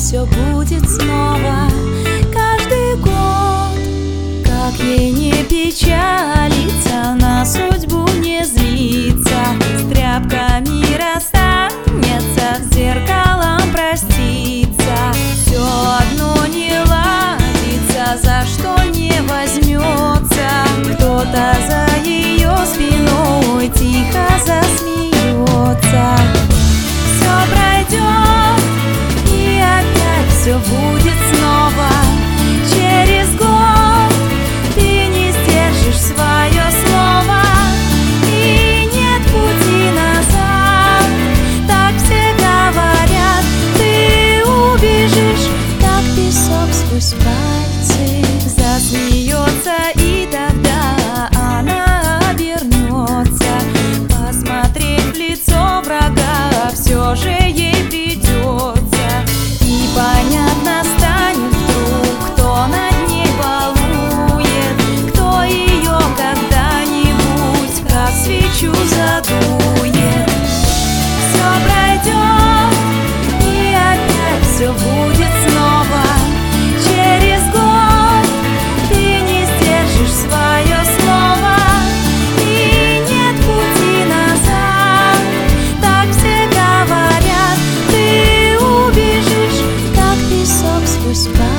все будет снова. Каждый год, как ей не печалиться, на судьбу не злиться, с тряпками расстанется, с зеркалом простится. Все одно не ладится, за что не возьмется. Кто-то за ее спиной тихо засмеется. Все пройдет, и опять все будет снова. Через год ты не сдержишь свое слово, и нет пути назад. Так все говорят, ты убежишь, как песок сквозь пальцы. Засмеется, и тогда она обернется. Посмотреть в лицо врага все же ей придется. И понятно станет вдруг, кто над ней балует, кто ее когда-нибудь как свечу задует. Все пройдет, и опять все будет снова. Через год ты не сдержишь свое слово, и нет пути назад. Так все говорят, ты убежишь, как песок сквозь пальцы.